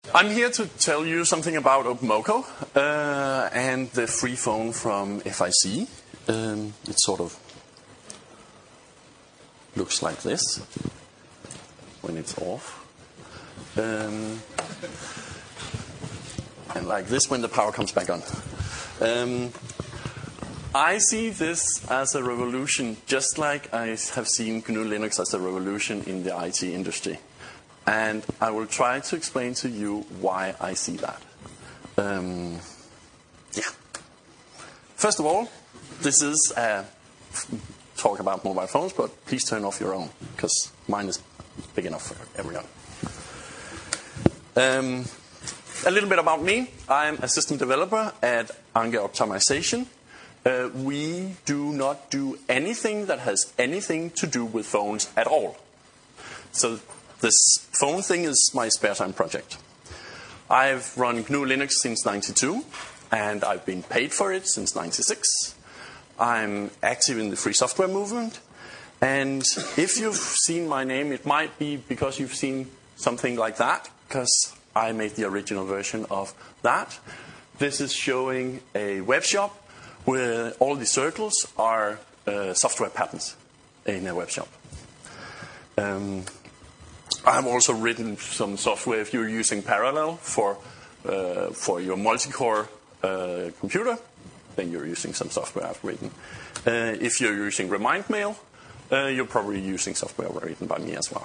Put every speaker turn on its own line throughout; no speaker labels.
I'm here to tell you something about OpenMoko and the free phone from FIC. It sort of looks like this when it's off. And like this when the power comes back on. I see this as a revolution, just like I have seen GNU Linux as a revolution in the IT industry. And I will try to explain to you why I see that. First of all, this is a talk about mobile phones, but please turn off your own, because mine is big enough for everyone. A little bit about me. I'm a system developer at Anke Optimization. We do not do anything that has anything to do with phones at all. So this phone thing is my spare time project. I've run GNU Linux since '92, and I've been paid for it since '96. I'm active in the free software movement. And if you've seen my name, it might be because you've seen something like that, because I made the original version of that. This is showing a web shop where all the circles are software patterns in a web shop. I've also written some software if you're using Parallel for your multi-core computer, then you're using some software I've written. If you're using RemindMail, you're probably using software written by me as well.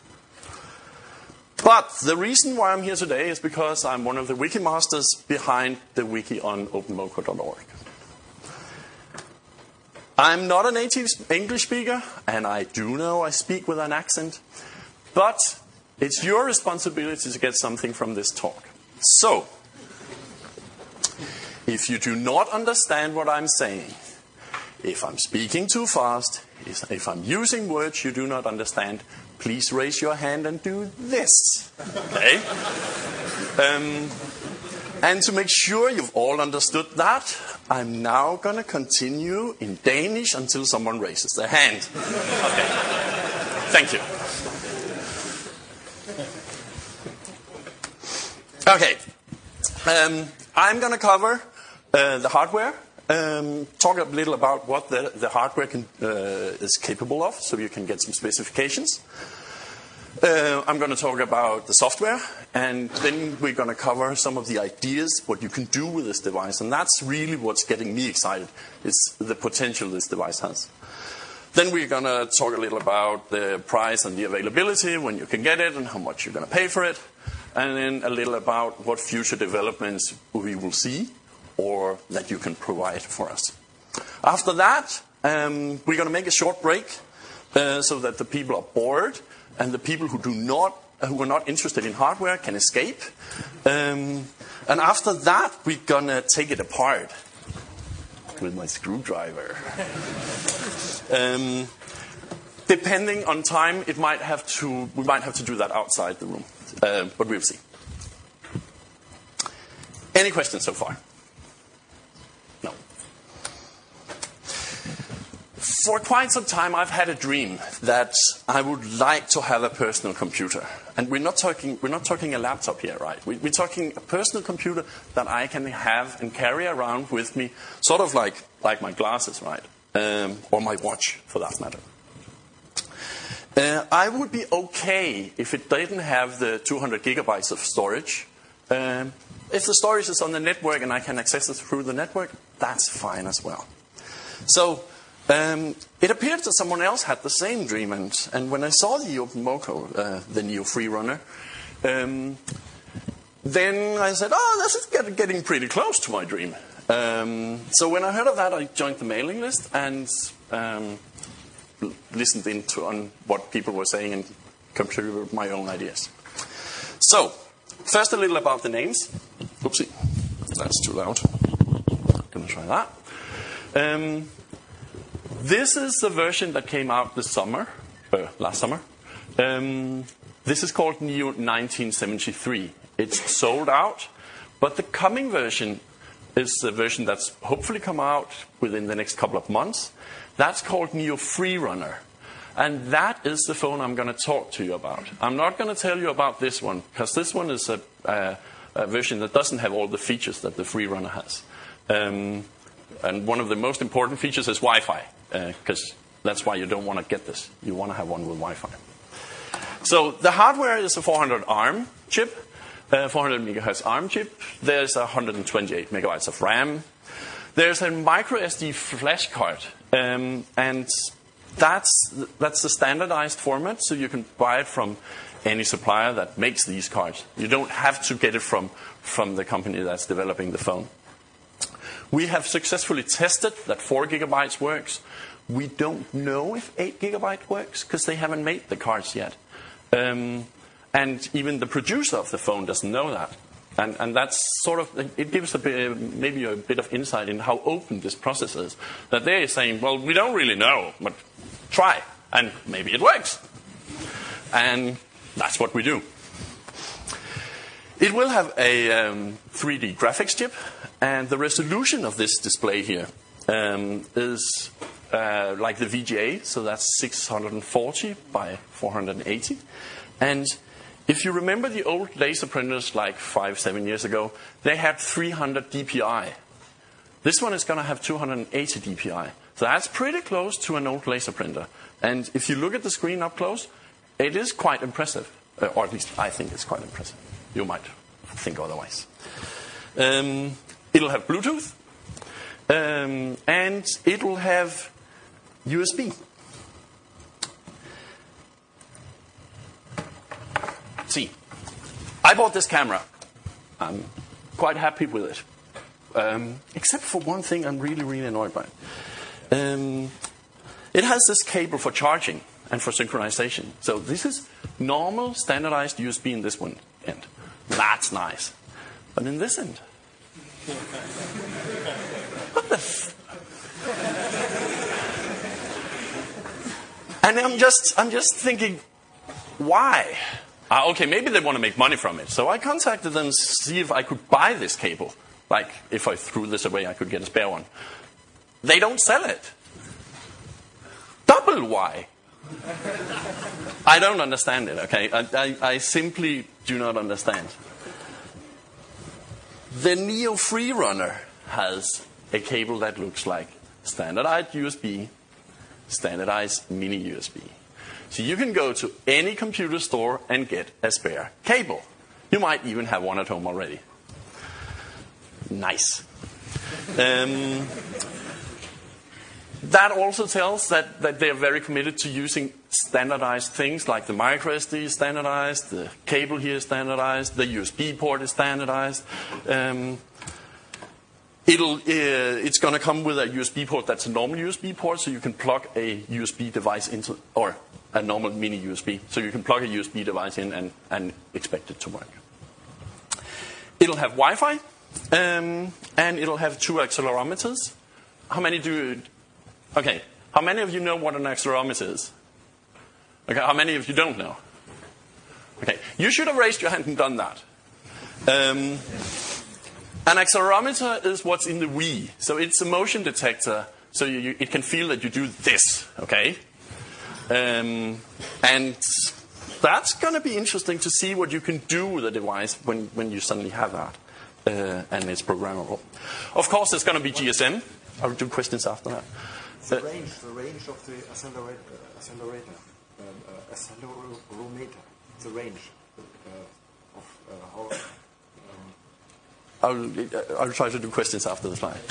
But the reason why I'm here today is because I'm one of the wiki masters behind the wiki on openmoko.org. I'm not a native English speaker, and I do know I speak with an accent, but it's your responsibility to get something from this talk. So, if you do not understand what I'm saying, if I'm speaking too fast, if I'm using words you do not understand, please raise your hand and do this. Okay? And to make sure you've all understood that, I'm now going to continue in Danish until someone raises their hand. Okay. Thank you. Okay. I'm going to cover the hardware, talk a little about what the hardware is capable of, so you can get some specifications. I'm going to talk about the software, and then we're going to cover some of the ideas, what you can do with this device. And that's really what's getting me excited, is the potential this device has. Then we're going to talk a little about the price and the availability, when you can get it and how much you're going to pay for it. And then a little about what future developments we will see or that you can provide for us. After that, we're going to make a short break so that the people are bored and the people who are not interested in hardware can escape. And after that, we're going to take it apart with my screwdriver. Depending on time, we might have to do that outside the room. But we'll see. Any questions so far? No. For quite some time, I've had a dream that I would like to have a personal computer. And we're not talking a laptop here, right? We're talking a personal computer that I can have and carry around with me, sort of like my glasses, right? Or my watch, for that matter. I would be okay if it didn't have the 200 gigabytes of storage. If the storage is on the network and I can access it through the network, that's fine as well. So it appears that someone else had the same dream. And when I saw the OpenMoko, the Neo Freerunner, then I said, this is getting pretty close to my dream. So when I heard of that, I joined the mailing list and listened on what people were saying and contributed my own ideas. So, first a little about the names. Oopsie, that's too loud. I'm going to try that. This is the version that came out last summer. This is called Neo 1973. It's sold out, but the coming version is the version that's hopefully come out within the next couple of months. That's called Neo Freerunner. And that is the phone I'm going to talk to you about. I'm not going to tell you about this one, because this one is a version that doesn't have all the features that the FreeRunner has. And one of the most important features is Wi-Fi, because that's why you don't want to get this. You want to have one with Wi-Fi. So the hardware is a 400 ARM chip, 400 megahertz ARM chip. There's 128 megabytes of RAM. There's a micro SD flash card, and that's the standardized format, so you can buy it from any supplier that makes these cards. You don't have to get it from the company that's developing the phone. We have successfully tested that 4 gigabytes works. We don't know if 8 gigabyte works because they haven't made the cards yet. And even the producer of the phone doesn't know that. And that's sort of, it gives maybe a bit of insight in how open this process is. That they're saying, well, we don't really know, but try, and maybe it works. And that's what we do. It will have a 3D graphics chip, and the resolution of this display here is like the VGA, so that's 640 by 480. And if you remember the old laser printers like 5-7 years ago, they had 300 dpi. This one is going to have 280 dpi. So that's pretty close to an old laser printer. And if you look at the screen up close, it is quite impressive. Or at least I think it's quite impressive. You might think otherwise. It'll have Bluetooth. And it will have USB. See, I bought this camera. I'm quite happy with it. Except for one thing I'm really, really annoyed by. It has this cable for charging and for synchronization. So this is normal, standardized USB in this one end. That's nice. But in this end, what the and I'm just thinking, why? Okay, maybe they want to make money from it. So I contacted them to see if I could buy this cable. Like, if I threw this away, I could get a spare one. They don't sell it. Double why? I don't understand it, okay? I simply do not understand. The Neo FreeRunner has a cable that looks like standardized USB, standardized mini USB. So you can go to any computer store and get a spare cable. You might even have one at home already. Nice. That also tells that they're very committed to using standardized things, like the micro SD is standardized, the cable here is standardized, the USB port is standardized. It's going to come with a USB port that's a normal USB port, so you can plug a USB device into, or a normal mini USB, so you can plug a USB device in and expect it to work. It'll have Wi-Fi, and it'll have 2 accelerometers. How many of you know what an accelerometer is? Okay, how many of you don't know? Okay, you should have raised your hand and done that. An accelerometer is what's in the Wii. So it's a motion detector, so it can feel that you do this, okay? And that's going to be interesting to see what you can do with the device when you suddenly have that. And it's programmable. Of course, there's going to be GSM. I'll do questions after that.
The range of the accelerometer, the range of how...
I'll try to do questions after the slide.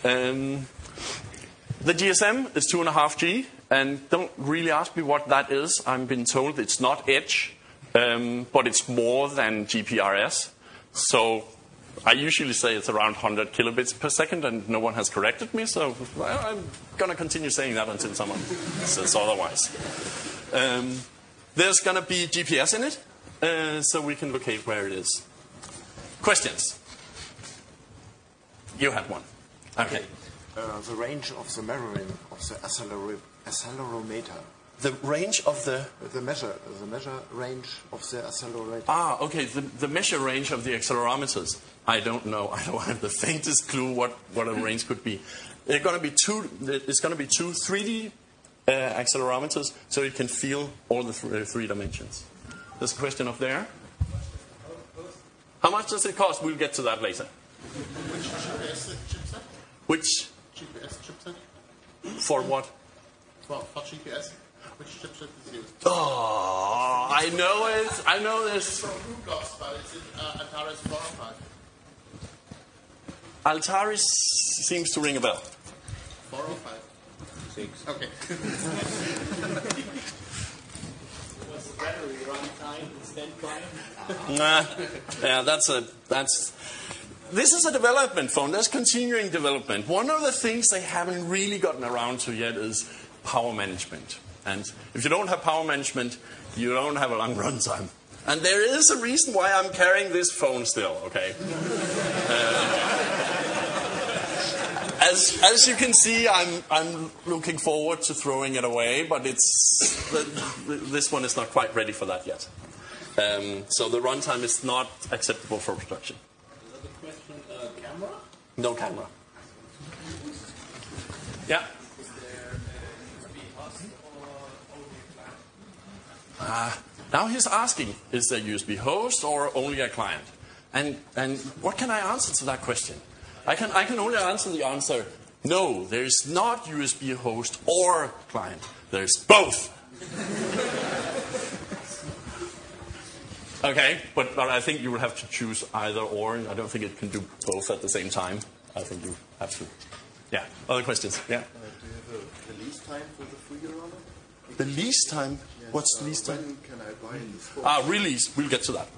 The GSM is 2.5G, and don't really ask me what that is. I've been told it's not Edge, but it's more than GPRS. So I usually say it's around 100 kilobits per second, and no one has corrected me, so I'm going to continue saying that until someone says otherwise. There's going to be GPS in it, so we can locate where it is. Questions? You had one. Okay.
The range of the measuring of the accelerometer.
The range of the
measure range of the accelerator.
Okay. The measure range of the accelerometers. I don't know. I don't have the faintest clue what a range could be. It's going to be two 3D accelerometers, so it can feel all the 3 dimensions. There's a question up there. How much does it cost? We'll get to that later.
Which GPS chipset?
Which?
GPS chipset?
For what?
Well, for GPS, which chipset is used?
Oh, I know it. I know
It's
this.
from Google, but it's in Antares 4 or 5.
Altaris seems to ring a bell.
4 or 5?
6.
Okay.
Was the battery runtime standby?
Nah, yeah, this is a development phone. There's continuing development. One of the things they haven't really gotten around to yet is power management. And if you don't have power management, you don't have a long runtime. And there is a reason why I'm carrying this phone still, okay? As you can see, I'm looking forward to throwing it away, but this one is not quite ready for that yet. So the runtime is not acceptable for production.
Another question, camera?
No camera. Yeah.
Is there USB host or only client?
Now he's asking, is there USB host or only a client? And what can I answer to that question? I can only answer the answer, no, there's not USB host or client. There's both. Okay, but I think you will have to choose either or. I don't think it can do both at the same time. I think you have to. Yeah, other questions? Yeah.
Do you have a lease time for the Free runner?
The lease time?
Yes,
What's the lease time?
When can I buy this phone?
Release. We'll get to that.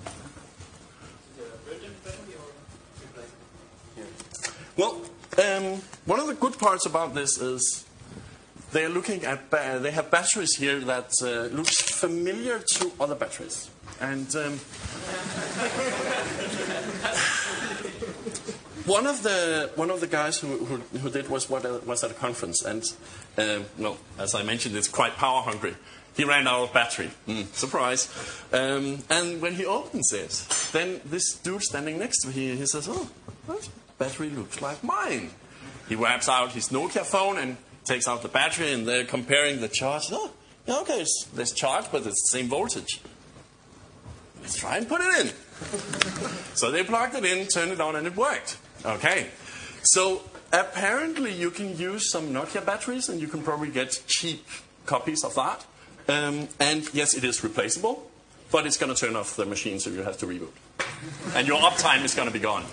Well, one of the good parts about this is they are looking at they have batteries here that looks familiar to other batteries, and one of the guys who did was at a conference, and well, as I mentioned, it's quite power hungry. He ran out of battery. Surprise. And when he opens it, then this dude standing next to him, he says, "Oh, that battery looks like mine." He wraps out his Nokia phone and takes out the battery, and they're comparing the charge. Oh, yeah, okay, there's charge, but it's the same voltage. Let's try and put it in. So they plugged it in, turned it on, and it worked. Okay. So apparently you can use some Nokia batteries, and you can probably get cheap copies of that. And yes, it is replaceable, but it's going to turn off the machine, so you have to reboot. And your uptime is going to be gone.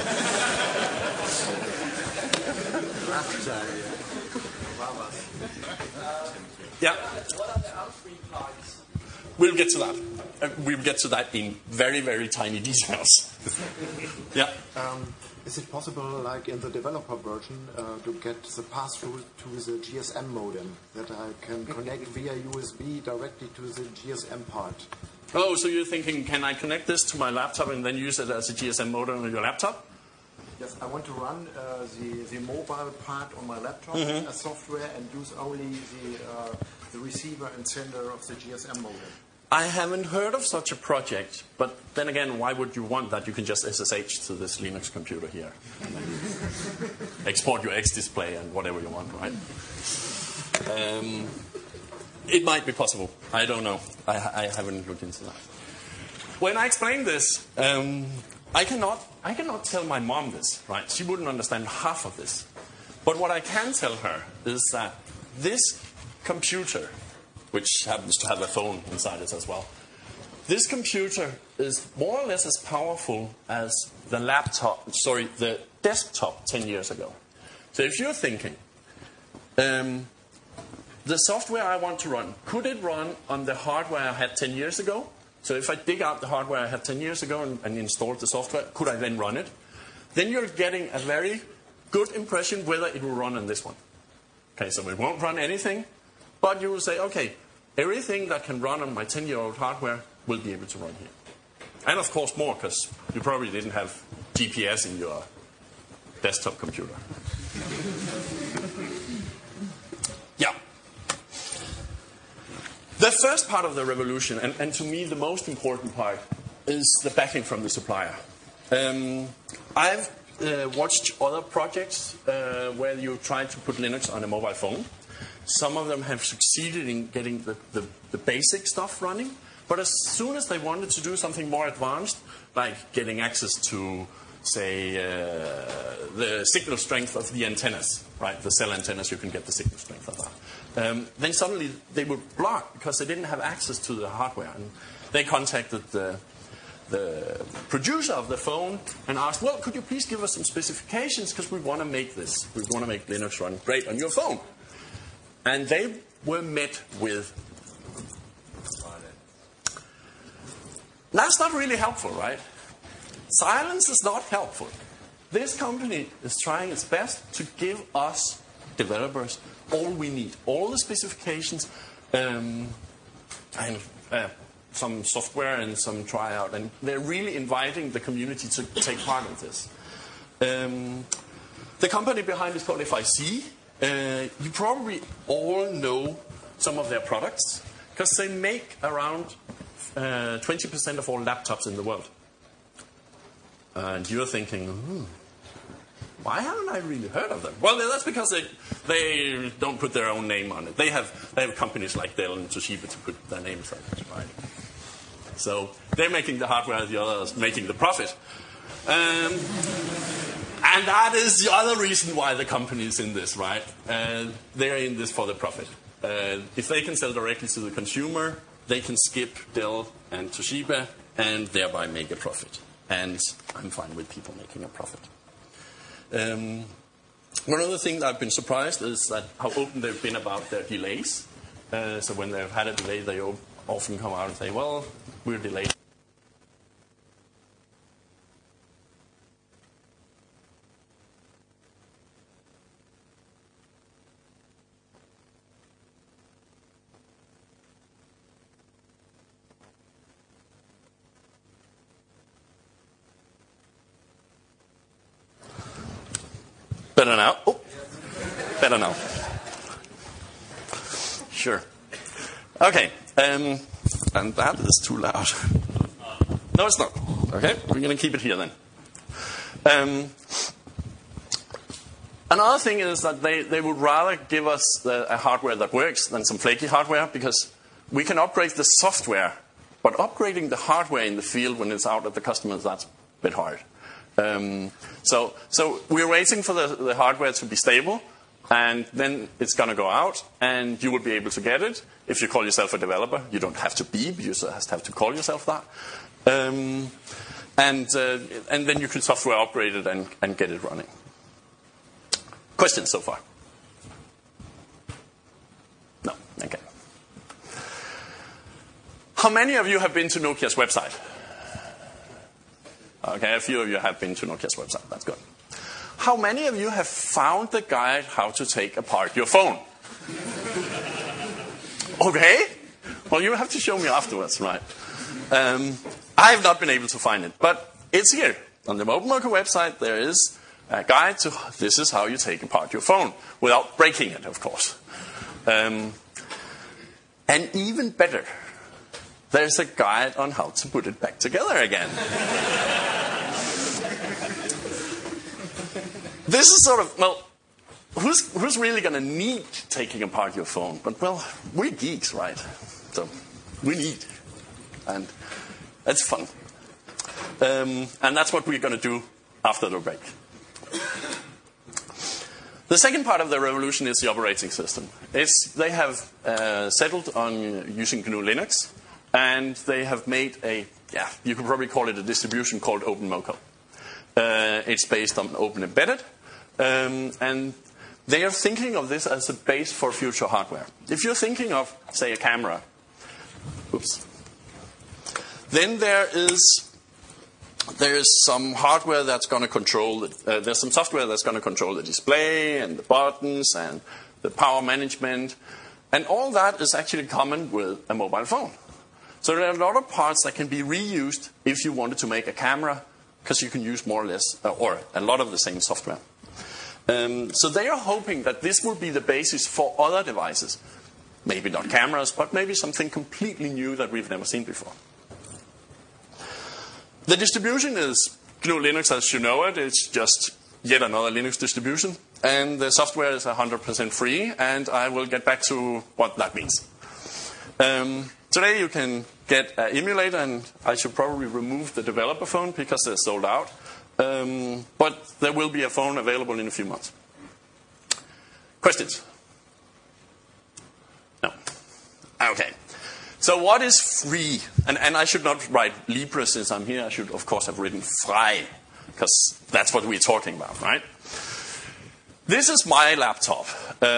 Yeah.
What are the out-free plugs?
We'll get to that. We'll get to that in very, very tiny details. Yeah.
Is it possible, like in the developer version, to get the pass-through to the GSM modem, that I can connect via USB directly to the GSM part?
Oh, so you're thinking, can I connect this to my laptop and then use it as a GSM modem on your laptop?
Yes, I want to run the mobile part on my laptop as software and use only the receiver and sender of the GSM modem.
I haven't heard of such a project, but then again, why would you want that? You can just SSH to this Linux computer here. And then export your X display and whatever you want, right? It might be possible. I don't know. I haven't looked into that. When I explain this, I cannot tell my mom this, right? She wouldn't understand half of this. But what I can tell her is that this computer, which happens to have a phone inside it as well, this computer is more or less as powerful as the desktop 10 years ago. So if you're thinking, the software I want to run, could it run on the hardware I had 10 years ago? So if I dig out the hardware I had 10 years ago and installed the software, could I then run it? Then you're getting a very good impression whether it will run on this one. Okay, so it won't run anything, but you will say, okay, everything that can run on my 10-year-old hardware will be able to run here. And of course more, because you probably didn't have GPS in your desktop computer. Yeah. The first part of the revolution, and to me the most important part, is the backing from the supplier. I've watched other projects where you try to put Linux on a mobile phone. Some of them have succeeded in getting the basic stuff running, But as soon as they wanted to do something more advanced, like getting access to, say, the signal strength of the antennas, right? The cell antennas, you can get the signal strength of that. Then suddenly they were blocked because they didn't have access to the hardware. And they contacted the producer of the phone and asked, well, could you please give us some specifications because we want to make this. We want to make Linux run great on your phone. And they were met with, that's not really helpful, right? Silence is not helpful. This company is trying its best to give us developers all we need, all the specifications, and some software and some tryout, and they're really inviting the community to take part in this. The company behind is called FIC. You probably all know some of their products because they make around 20% of all laptops in the world. And you're thinking, why haven't I really heard of them? Well, that's because they don't put their own name on it. They have companies like Dell and Toshiba to put their names on it, right? So they're making the hardware, the others making the profit. And that is the other reason why the company is in this, right? They're in this for the profit. If they can sell directly to the consumer, they can skip Dell and Toshiba and thereby make a profit. And I'm fine with people making a profit. One other thing that I've been surprised is that how open they've been about their delays. So when they've had a delay, they often come out and say, well, we're delayed. Better now? Oh, better now. Sure. Okay. And that is too loud. No, it's not. Okay, we're going to keep it here then. Another thing is that they would rather give us a hardware that works than some flaky hardware because we can upgrade the software, but upgrading the hardware in the field when it's out at the customers, that's a bit hard. So we're waiting for the hardware to be stable, and then it's going to go out, and you will be able to get it. If you call yourself a developer, you don't have to be, you just have to call yourself that. And then you can software upgrade it and get it running. Questions so far? No? Okay. How many of you have been to Nokia's website? Okay, a few of you have been to Nokia's website. That's good. How many of you have found the guide how to take apart your phone? Okay. Well, you have to show me afterwards, right? I have not been able to find it, but it's here. On the OpenMocha website, there is a guide to this is how you take apart your phone, without breaking it, of course. And even better, there's a guide on how to put it back together again. This is sort of, well, who's really going to need taking apart your phone? But, well, we're geeks, right? So we need. And it's fun. And that's what we're going to do after the break. The second part of the revolution is the operating system. They have settled on using GNU Linux, and they have made you could probably call it a distribution called OpenMocha. It's based on Open Embedded, and they are thinking of this as a base for future hardware. If you're thinking of, say, a camera, then there is some hardware that's going to control there's some software that's going to control the display and the buttons and the power management, and all that is actually common with a mobile phone. So there are a lot of parts that can be reused if you wanted to make a camera, because you can use more or less or a lot of the same software. So they are hoping that this will be the basis for other devices. Maybe not cameras, but maybe something completely new that we've never seen before. The distribution is GNU Linux as you know it. It's just yet another Linux distribution. And the software is 100% free, and I will get back to what that means. Today you can get an emulator, and I should probably remove the developer phone because they're sold out. But there will be a phone available in a few months. Questions? No. Okay. So what is free? And I should not write Libre since I'm here. I should, of course, have written frei, because that's what we're talking about, right? This is my laptop.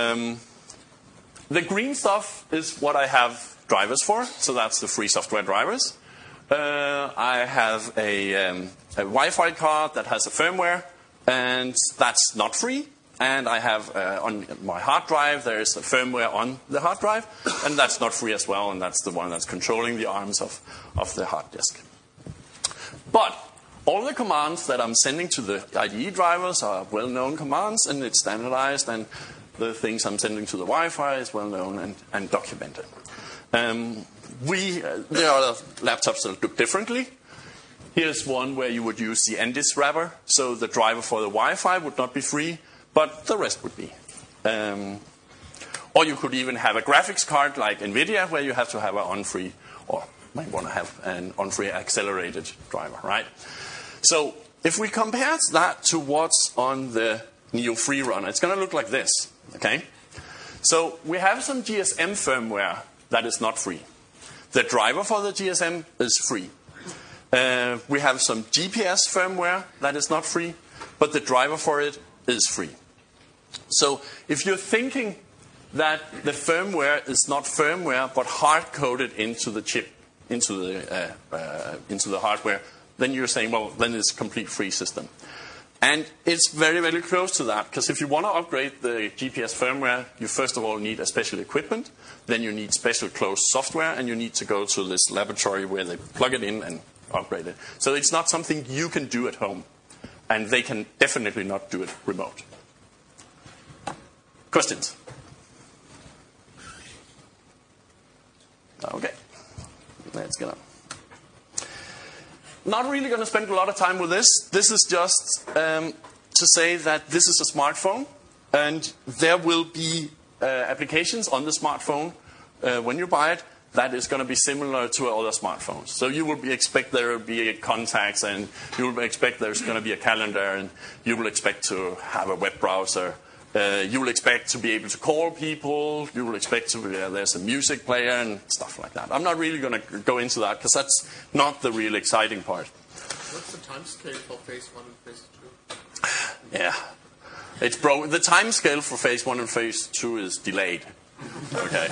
The green stuff is what I have drivers for, so that's the free software drivers. I have a Wi-Fi card that has a firmware, and that's not free. And I have on my hard drive, there is a firmware on the hard drive, and that's not free as well, and that's the one that's controlling the arms of the hard disk. But all the commands that I'm sending to the IDE drivers are well-known commands, and it's standardized, and the things I'm sending to the Wi-Fi is well-known and documented. There are laptops that look differently. Here's one where you would use the NDIS wrapper, so the driver for the Wi-Fi would not be free, but the rest would be. Or you could even have a graphics card like NVIDIA, where you have to have an on-free, or might want to have an on-free accelerated driver, right? So if we compare that to what's on the Neo FreeRunner, it's going to look like this, okay? So we have some GSM firmware that is not free. The driver for the GSM is free. We have some GPS firmware that is not free, but the driver for it is free. So if you're thinking that the firmware is not firmware but hard-coded into the chip, into the hardware, then you're saying, well, then it's a complete free system. And it's very, very close to that, because if you want to upgrade the GPS firmware, you first of all need a special equipment, then you need special closed software, and you need to go to this laboratory where they plug it in and upgrade it. So it's not something you can do at home, and they can definitely not do it remote. Questions? Okay, let's get on. Not really going to spend a lot of time with this. This is just to say that this is a smartphone, and there will be applications on the smartphone when you buy it that is going to be similar to other smartphones. So you will expect there will be contacts, and you will expect there's going to be a calendar, and you will expect to have a web browser. You will expect to be able to call people. You will expect to there's a music player and stuff like that. I'm not really going to go into that because that's not the real exciting part.
What's the time scale for phase 1 and phase 2?
Yeah, it's the time scale for phase 1 and phase 2 is delayed. Okay,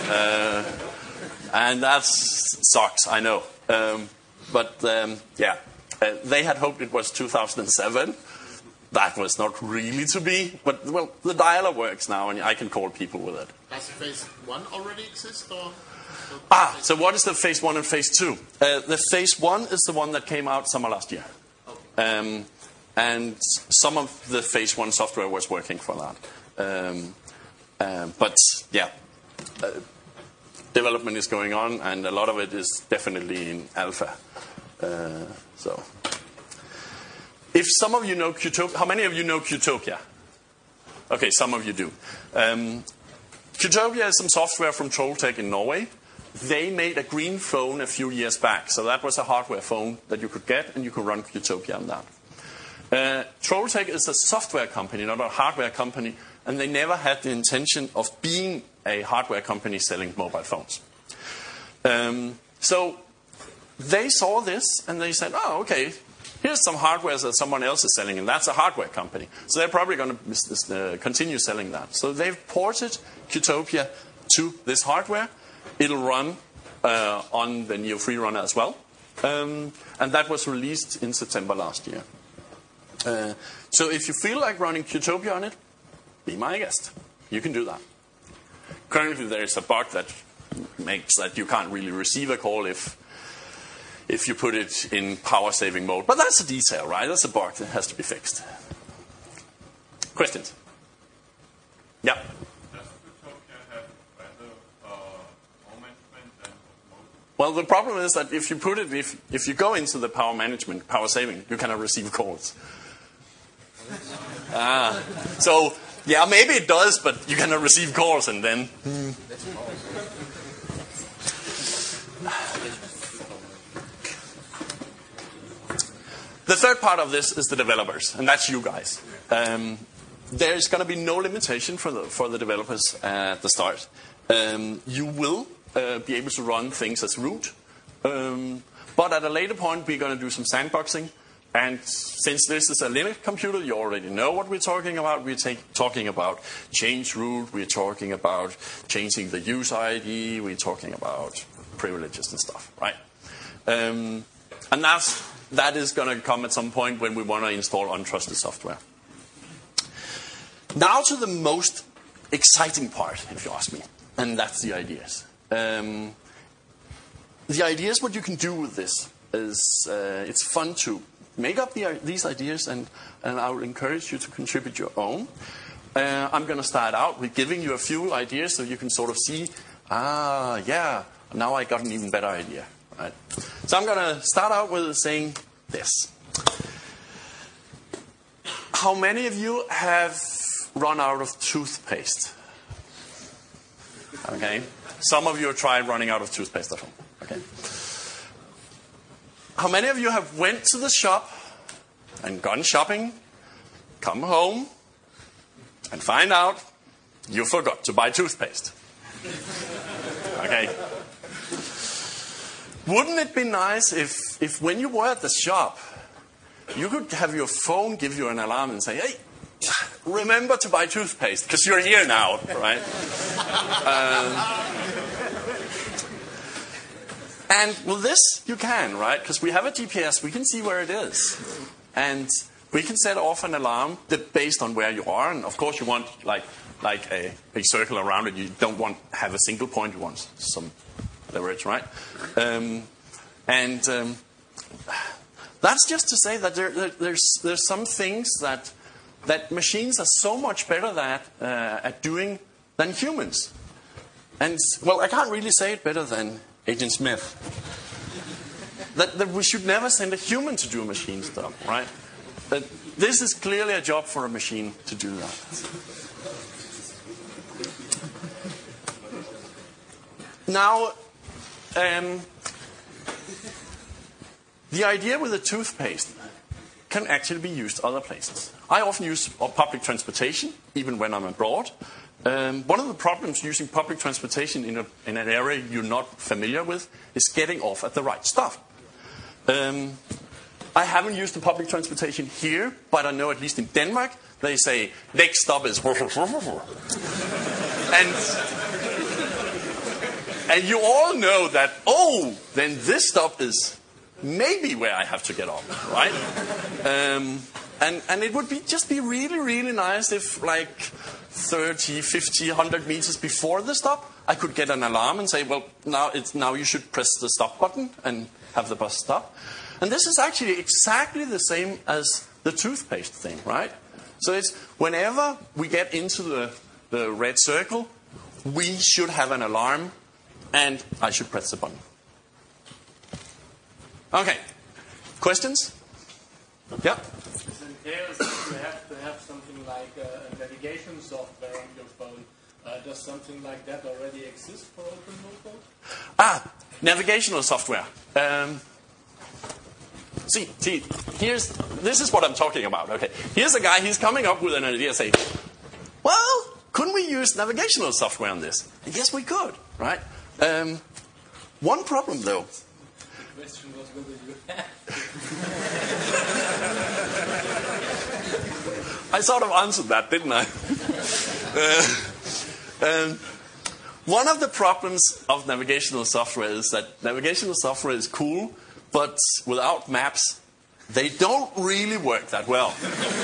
and that sucks. I know, but they had hoped it was 2007. That was not really to be, but well, the dialer works now, and I can call people with it.
Does phase 1 already exist, or?
So what is the phase 1 and phase 2? The phase 1 is the one that came out summer last year. Okay. And some of the phase 1 software was working for that. But yeah, development is going on, and a lot of it is definitely in alpha. So. If some of you know Qtopia, how many of you know Qtopia? Okay, some of you do. Qtopia is some software from Trolltech in Norway. They made a green phone a few years back. So that was a hardware phone that you could get, and you could run Qtopia on that. Trolltech is a software company, not a hardware company, and they never had the intention of being a hardware company selling mobile phones. So they saw this, and they said, oh, okay, here's some hardware that someone else is selling, and that's a hardware company. So they're probably going to continue selling that. So they've ported Qtopia to this hardware. It'll run on the Neo FreeRunner as well. And that was released in September last year. So if you feel like running Qtopia on it, be my guest. You can do that. Currently there is a bug that makes that you can't really receive a call if you put it in power-saving mode. But that's a detail, right? That's a bug that has to be fixed. Questions? Yeah?
Does Qtopia have better power management than automotive?
Well, the problem is that if you put it, if you go into the power management, power saving, you cannot receive calls. So, yeah, maybe it does, but you cannot receive calls, and then... The third part of this is the developers, and that's you guys. There's going to be no limitation for the developers at the start. You will be able to run things as root, but at a later point we're going to do some sandboxing. And since this is a Linux computer, you already know what we're talking about. We're talking about change root. We're talking about changing the user ID. We're talking about privileges and stuff, right? And that is going to come at some point when we want to install untrusted software. Now to the most exciting part, if you ask me, and that's the ideas. The ideas, what you can do with this is it's fun to make up these ideas, and I will encourage you to contribute your own. I'm going to start out with giving you a few ideas so you can sort of see, yeah, now I got an even better idea. Right? So I'm going to start out with saying this. How many of you have run out of toothpaste? Okay. Some of you have tried running out of toothpaste at home. Okay. How many of you have went to the shop and gone shopping, come home, and find out you forgot to buy toothpaste? Okay. Wouldn't it be nice if when you were at the shop, you could have your phone give you an alarm and say, hey, remember to buy toothpaste, because you're here now, right? And with this, you can, right? Because we have a GPS, we can see where it is. And we can set off an alarm based on where you are. And of course, you want like a circle around it. You don't want to have a single point. You want some leverage, right? That's just to say that there's some things that machines are so much better at doing than humans. And, well, I can't really say it better than Agent Smith. That we should never send a human to do machine stuff, right? That this is clearly a job for a machine to do that. Now, the idea with the toothpaste can actually be used other places. I often use public transportation, even when I'm abroad. One of the problems using public transportation in an area you're not familiar with is getting off at the right stop. I haven't used the public transportation here, but I know at least in Denmark, they say, next stop is... and you all know that, then this stop is maybe where I have to get off, right? And it would just be really, really nice if, like, 30, 50, 100 meters before the stop, I could get an alarm and say, well, now you should press the stop button and have the bus stop. And this is actually exactly the same as the toothpaste thing, right? So it's whenever we get into the red circle, we should have an alarm, and I should press the button. Okay. Questions? Yeah?
Entails that you have to have something like a navigation software on your phone. Does something like that already exist for OpenNoCode?
Navigational software. See, this is what I'm talking about. Okay, here's a guy, he's coming up with an idea, say, well, couldn't we use navigational software on this? And yes, we could, right? One problem, though.
The question was whether you have.
I sort of answered that, didn't I? One of the problems of navigational software is that navigational software is cool, but without maps, they don't really work that well.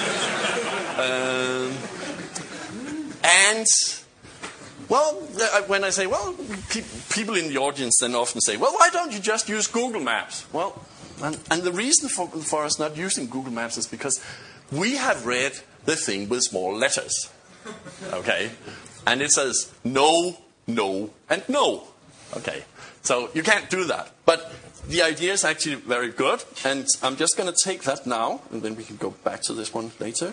Well, when I say, well, people in the audience then often say, well, why don't you just use Google Maps? Well, and the reason for us not using Google Maps is because we have read the thing with small letters. Okay? And it says no, no, and no. Okay? So you can't do that. But the idea is actually very good, and I'm just going to take that now, and then we can go back to this one later.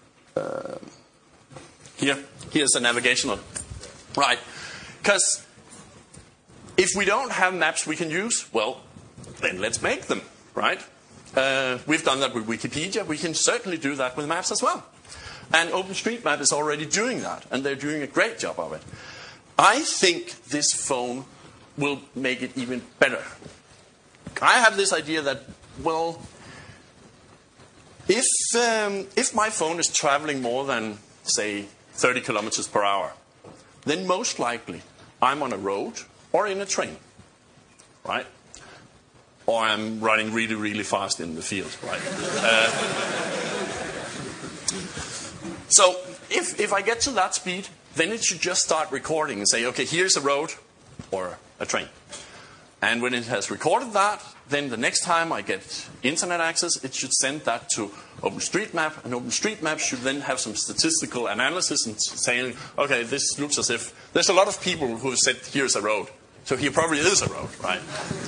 Here's the navigational. Right. Because if we don't have maps we can use, well, then let's make them, right? We've done that with Wikipedia. We can certainly do that with maps as well. And OpenStreetMap is already doing that, and they're doing a great job of it. I think this phone will make it even better. I have this idea that, well, if my phone is traveling more than, say, 30 kilometers per hour, then most likely I'm on a road or in a train, right? Or I'm running really, really fast in the field, right? So if I get to that speed, then it should just start recording and say, okay, here's a road or a train. And when it has recorded that, then the next time I get internet access, it should send that to OpenStreetMap, and OpenStreetMap should then have some statistical analysis and saying, okay, this looks as if there's a lot of people who have said, here's a road. So here probably is a road, right?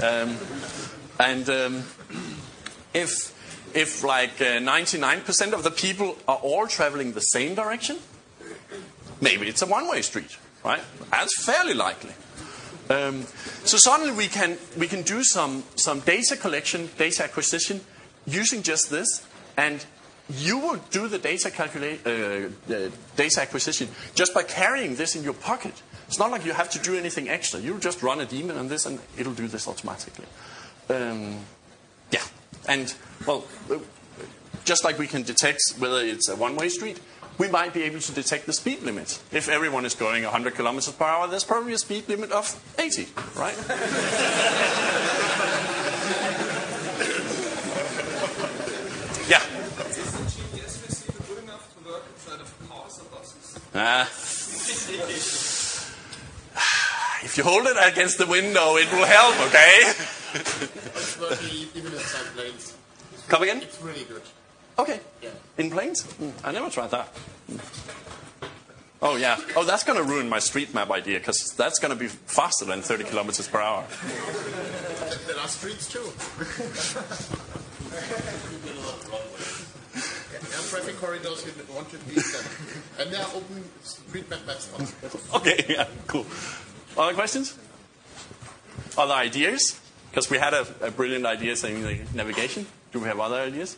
If like 99% of the people are all traveling the same direction, maybe it's a one-way street, right? That's fairly likely. So suddenly we can do some data collection, data acquisition using just this, and you will do the data acquisition just by carrying this in your pocket. It's not like you have to do anything extra. You'll just run a daemon on this, and it'll do this automatically. Yeah, and well, just like we can detect whether it's a one-way street, we might be able to detect the speed limit. If everyone is going 100 kilometers per hour, there's probably a speed limit of 80, right? Yeah.
Is the GPS receiver good enough to work inside of cars or buses?
If you hold it against the window, it will help, okay?
It's working even inside planes.
Come again?
It's really good.
Okay.
Yeah.
In planes? I never tried that. Oh, yeah. Oh, that's going to ruin my street map idea, because that's going to be faster than 30 kilometers per hour.
There are streets too. Traffic corridors, you want to beat them. And there are open street maps.
Okay, yeah, cool. Other questions? Other ideas? Because we had a brilliant idea saying the navigation. Do we have other ideas?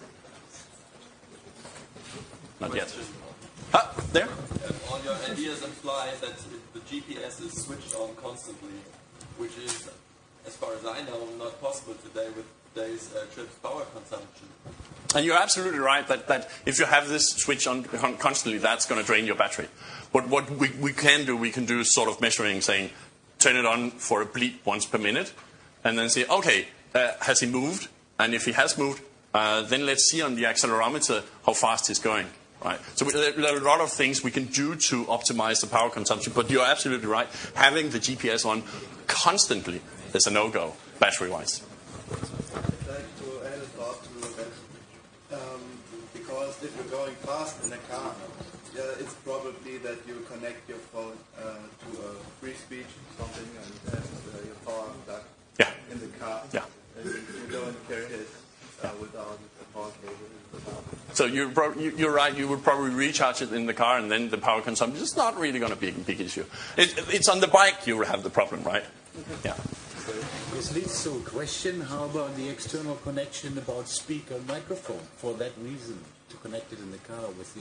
Not yet. There?
All your ideas imply that the GPS is switched on constantly, which is, as far as I know, not possible today with today's chip's power consumption.
And you're absolutely right that if you have this switch on constantly, that's going to drain your battery. But what we can do sort of measuring, saying, turn it on for a bleep once per minute, and then say, okay, has he moved? And if he has moved, then let's see on the accelerometer how fast he's going. Right. So there are a lot of things we can do to optimize the power consumption, but you're absolutely right. Having the GPS on constantly is a no-go, battery-wise.
I'd like to add a thought to that. Because if you're going fast in a car, it's probably that you connect your phone to a free speech something and your power plug in the car.
Yeah.
And you don't carry it without a power cable.
So you're right. You would probably recharge it in the car, and then the power consumption is not really going to be a big issue. It's on the bike you will have the problem, right? Yeah.
This leads to a question: how about the external connection about speaker and microphone? For that reason, to connect it in the car with the.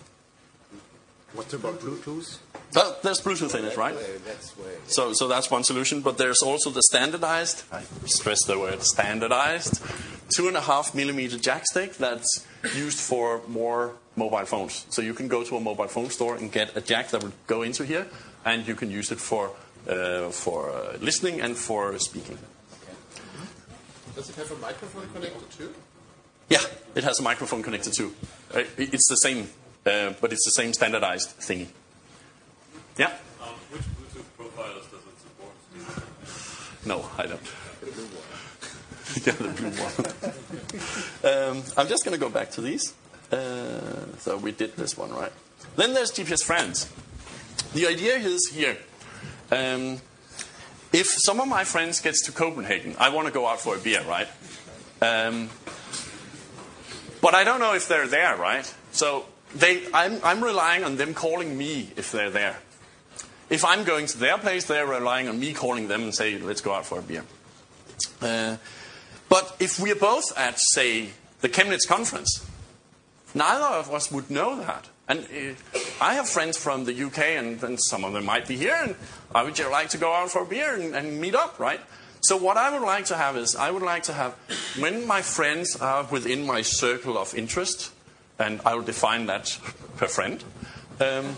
What about Bluetooth?
Well, there's Bluetooth in it, right? So that's one solution, but there's also the standardized. I stress the word standardized. 2.5 millimeter jack stick that's used for more mobile phones. So you can go to a mobile phone store and get a jack that will go into here, and you can use it for listening and for speaking.
Does it have a microphone connector too?
Yeah, it has a microphone connector too. It's the same, but it's the same standardized thingy. Yeah?
Which Bluetooth profiles does it support?
No, I don't. Yeah, the blue one. I'm just going to go back to these. So we did this one, right? Then there's GPS Friends. The idea is here. If some of my friends gets to Copenhagen, I want to go out for a beer, right? But I don't know if they're there, right? So I'm relying on them calling me if they're there. If I'm going to their place, they're relying on me calling them and say, let's go out for a beer. But if we're both at, say, the Chemnitz conference. Neither of us would know that. And I have friends from the UK, and some of them might be here, and I would just like to go out for a beer and meet up, right? So what I would like to have is, I would like to have, when my friends are within my circle of interest, and I will define that per friend, then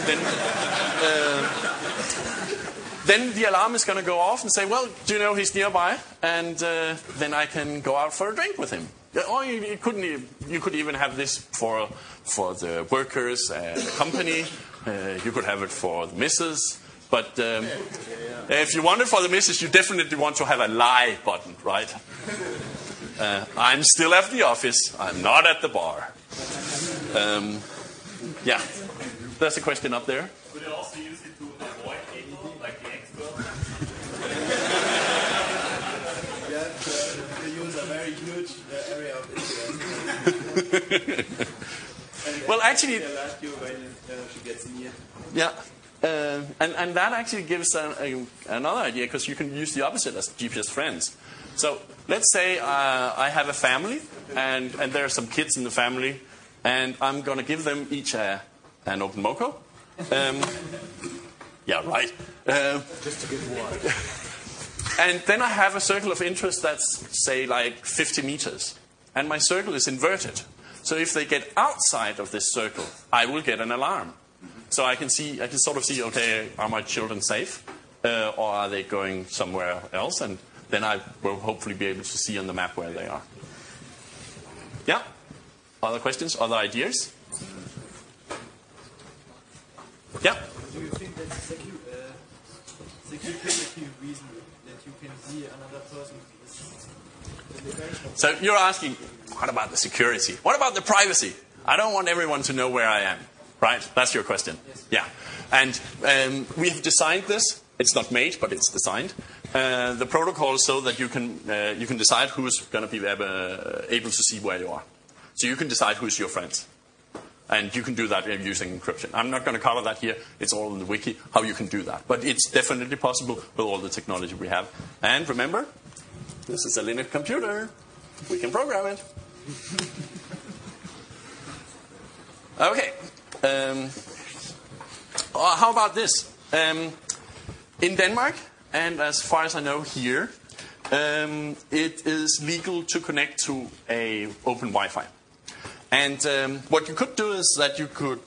the alarm is going to go off and say, well, do you know he's nearby? And then I can go out for a drink with him. Or you could even have this for the workers, the company. You could have it for the missus. But if you want it for the missus, you definitely want to have a lie button, right? I'm still at the office. I'm not at the bar. Yeah. There's a question up there.
Could you also use it to avoid people, like the experts?
Yeah, to use a very huge area of interest.
Well, actually,
alert you when she gets near.
yeah. And that actually gives another idea, because you can use the opposite as GPS friends. So let's say I have a family, and there are some kids in the family, and I'm going to give them each an OpenMoko. Yeah, right.
Just to get one.
And then I have a circle of interest that's, say, like 50 meters. And my circle is inverted. So if they get outside of this circle, I will get an alarm. So I can sort of see, okay, are my children safe? Or are they going somewhere else? And then I will hopefully be able to see on the map where they are. Yeah? Other questions? Other ideas? Yeah?
Do you think that's security reason that you can see another person?
So you're asking, what about the security? What about the privacy? I don't want everyone to know where I am. Right? That's your question.
Yes.
Yeah. And we have designed this. It's not made, but it's designed. The protocol so that you can decide who's going to be able to see where you are. So you can decide who's your friends. And you can do that using encryption. I'm not going to cover that here. It's all in the wiki, how you can do that. But it's definitely possible with all the technology we have. And remember, this is a Linux computer. We can program it. Okay. How about this? In Denmark, and as far as I know here, it is legal to connect to a open Wi-Fi. And what you could do is that you could,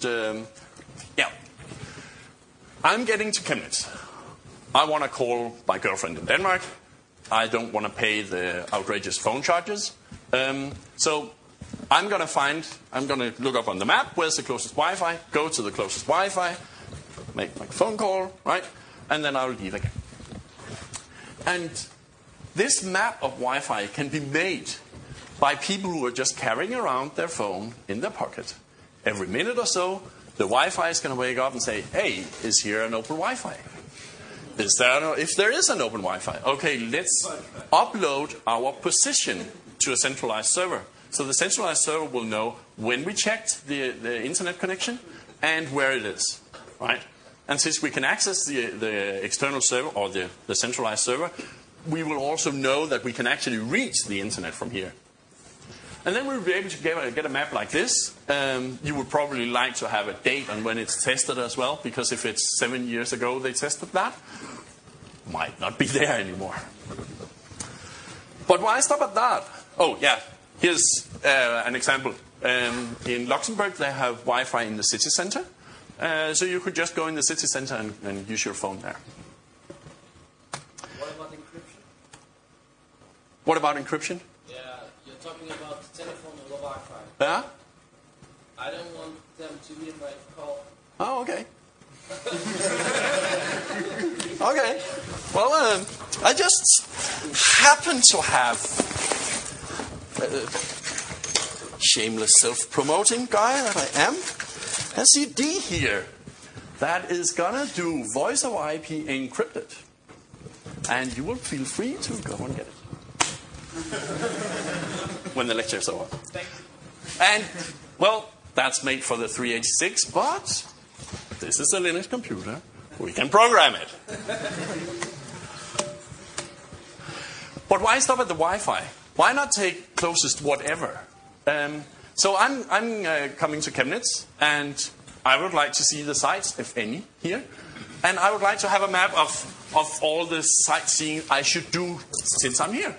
I'm getting to Chemnitz. I want to call my girlfriend in Denmark. I don't want to pay the outrageous phone charges. So I'm going to look up on the map, where's the closest Wi-Fi, go to the closest Wi-Fi, make my phone call, right? And then I'll leave again. And this map of Wi-Fi can be made by people who are just carrying around their phone in their pocket. Every minute or so, the Wi-Fi is going to wake up and say, hey, is here an open Wi-Fi? If there is an open Wi-Fi, okay, let's upload our position to a centralized server. So the centralized server will know when we checked the internet connection and where it is, right? And since we can access the external server or the centralized server, we will also know that we can actually reach the internet from here. And then we'll be able to get a map like this. You would probably like to have a date on when it's tested as well, because if it's 7 years ago they tested that, might not be there anymore. But why stop at that? Oh, yeah. Here's an example. In Luxembourg, they have Wi-Fi in the city center. So you could just go in the city center and use your phone there.
What about encryption?
What about encryption?
Yeah, you're talking about the telephone or the Wi-Fi.
Yeah?
I don't want them to hear my call.
Oh, okay. Okay. Well, I just happen to have shameless self-promoting guy that I am, a CD here that is gonna do voice over IP encrypted, and you will feel free to go and get it when the lecture is over. And well, that's made for the 386, but this is a Linux computer. We can program it. But why stop at the Wi-Fi? Why not take closest whatever? So I'm coming to Chemnitz, and I would like to see the sites, if any, here. And I would like to have a map of all the sightseeing I should do since I'm here.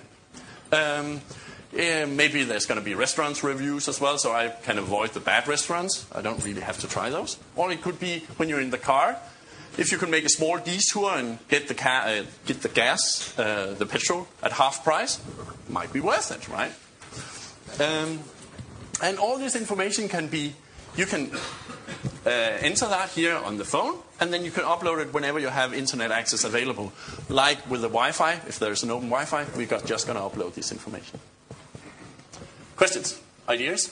Maybe there's going to be restaurants reviews as well, so I can avoid the bad restaurants. I don't really have to try those. Or it could be when you're in the car. If you can make a small detour and get the gas, the petrol at half price, might be worth it, right? And all this information can be, you can enter that here on the phone, and then you can upload it whenever you have internet access available. Like with the Wi-Fi, if there's an open Wi-Fi, we're just going to upload this information. Questions? Ideas?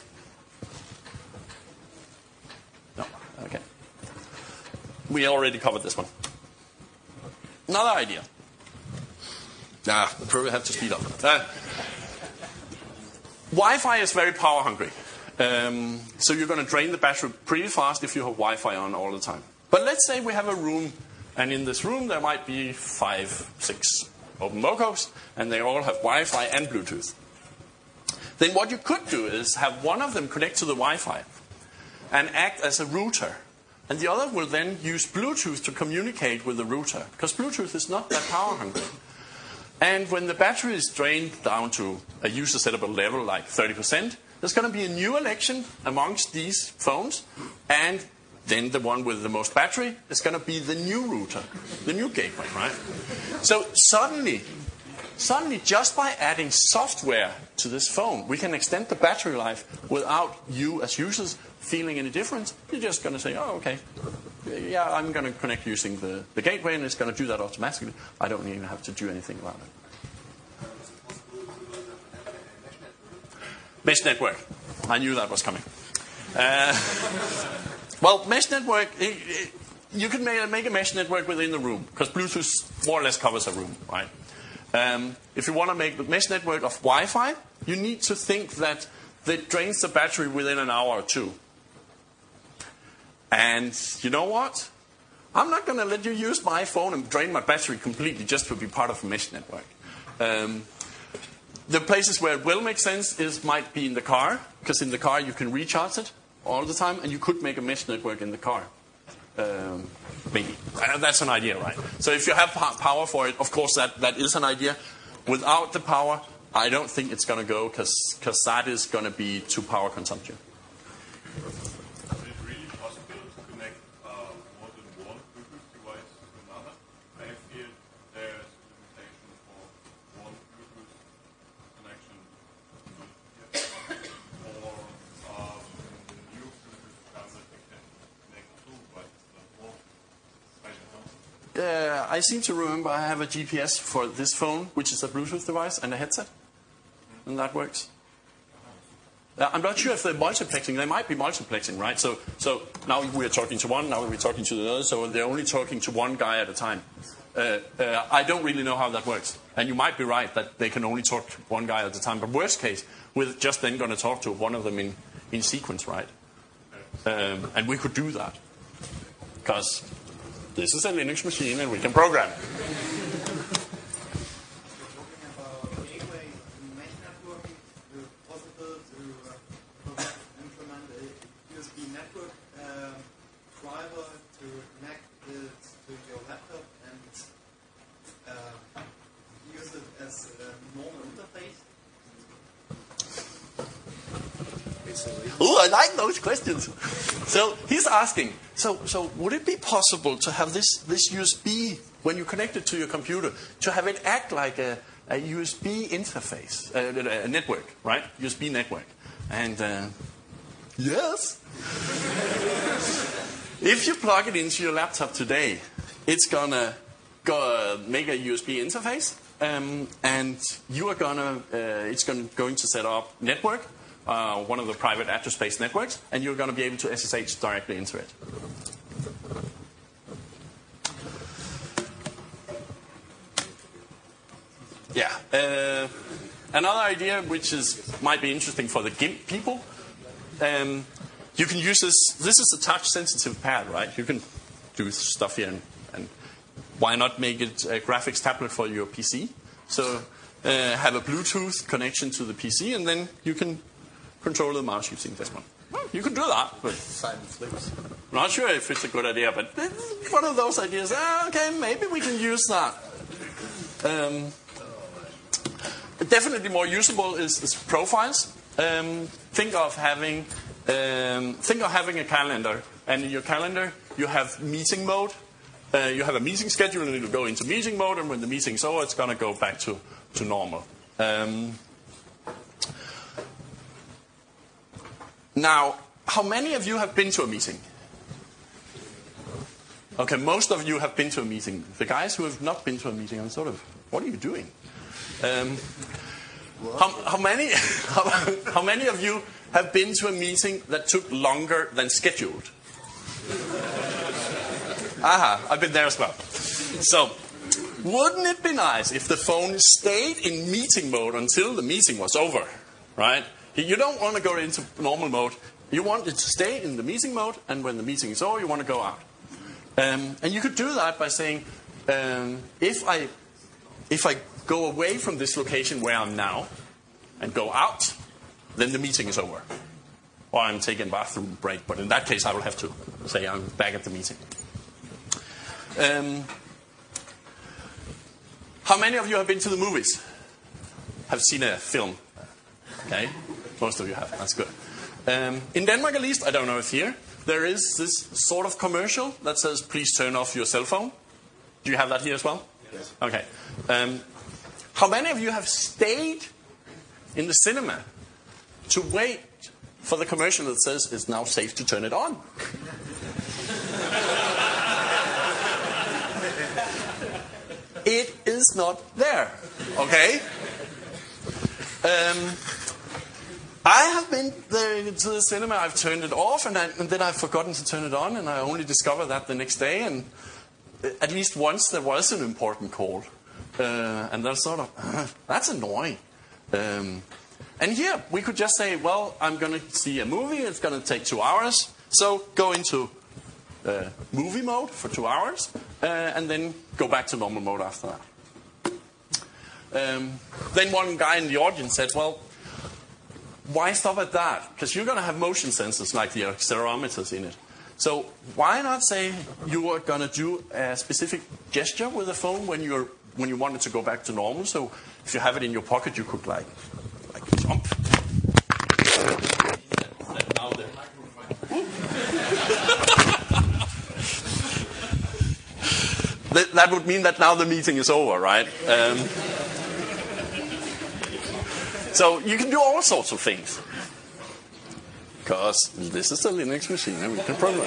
No? Okay. We already covered this one. Another idea. Probably have to speed up. Wi-Fi is very power hungry. So you're going to drain the battery pretty fast if you have Wi-Fi on all the time. But let's say we have a room, and in this room there might be 5, 6 open MoCos, and they all have Wi-Fi and Bluetooth. Then what you could do is have one of them connect to the Wi-Fi and act as a router. And the other will then use Bluetooth to communicate with the router, because Bluetooth is not that power hungry. And when the battery is drained down to a user settable level like 30%, there's going to be a new election amongst these phones, and then the one with the most battery is going to be the new router, the new gateway, right? So suddenly, just by adding software to this phone, we can extend the battery life without you as users feeling any difference. You're just going to say, oh, okay, yeah, I'm going to connect using the gateway, and it's going to do that automatically. I don't even have to do anything about it. Mesh network. I knew that was coming. Well, mesh network, you can make a mesh network within the room, because Bluetooth more or less covers a room, right? If you want to make the mesh network of Wi-Fi, you need to think that it drains the battery within an hour or two. And you know what? I'm not going to let you use my phone and drain my battery completely just to be part of a mesh network. The places where it will make sense might be in the car, because in the car you can recharge it all the time, and you could make a mesh network in the car. Maybe. That's an idea, right? So if you have power for it, of course that is an idea. Without the power, I don't think it's going to go, because that is going to be too power consumption.
Is it really possible to connect more than one Bluetooth device to another? I feel there's a limitation for one Bluetooth connection or the new Bluetooth standard you can connect two, but not more. I don't know.
I seem to remember I have a GPS for this phone, which is a Bluetooth device, and a headset. And that works. I'm not sure if they're multiplexing. They might be multiplexing, right? So now we're talking to one, now we're talking to the other, so they're only talking to one guy at a time. I don't really know how that works. And you might be right that they can only talk to one guy at a time. But worst case, we're just then going to talk to one of them in sequence, right? And we could do that. Because this is a Linux machine and we can program. Oh, I like those questions. So he's asking, so would it be possible to have this USB, when you connect it to your computer, to have it act like a USB interface, a network, right? USB network. And yes. If you plug it into your laptop today, it's going to make a USB interface, and you are it's going to set up network, one of the private address-based networks, and you're going to be able to SSH directly into it. Yeah. Another idea, which might be interesting for the GIMP people, you can use this. This is a touch-sensitive pad, right? You can do stuff here, and why not make it a graphics tablet for your PC? So have a Bluetooth connection to the PC, and then you can control the mouse using this one. Well, you can do that, but
Silent flips.
I'm not sure if it's a good idea, but it's one of those ideas. Okay, maybe we can use that. Definitely more usable is profiles. Think of having a calendar, and in your calendar you have meeting mode. You have a meeting schedule, and it'll go into meeting mode, and when the meeting's over, it's going to go back to normal. Now, how many of you have been to a meeting? Okay, most of you have been to a meeting. The guys who have not been to a meeting, I'm sort of, what are you doing? How many of you have been to a meeting that took longer than scheduled? I've been there as well. So, wouldn't it be nice if the phone stayed in meeting mode until the meeting was over, right? You don't want to go into normal mode. You want it to stay in the meeting mode, and when the meeting is over, you want to go out. And you could do that by saying, if I go away from this location where I'm now and go out, then the meeting is over. Or I'm taking a bathroom break, but in that case, I will have to say I'm back at the meeting. How many of you have been to the movies? Have seen a film? Okay, most of you have. That's good. In Denmark, at least, I don't know if here, there is this sort of commercial that says, please turn off your cell phone. Do you have that here as well?
Yes.
Okay. How many of you have stayed in the cinema to wait for the commercial that says it's now safe to turn it on? It is not there. Okay? I have been there to the cinema, I've turned it off, and then I've forgotten to turn it on, and I only discovered that the next day, and at least once there was an important call. And that's sort of, that's annoying. And here, we could just say, well, I'm going to see a movie, it's going to take 2 hours, so go into movie mode for 2 hours, and then go back to normal mode after that. Then one guy in the audience said, well, why stop at that? Because you're going to have motion sensors like the accelerometers in it. So why not say you are going to do a specific gesture with the phone when you want it to go back to normal? So if you have it in your pocket, you could like jump. That would mean that now the meeting is over, right? So you can do all sorts of things. Because this is a Linux machine and we can program.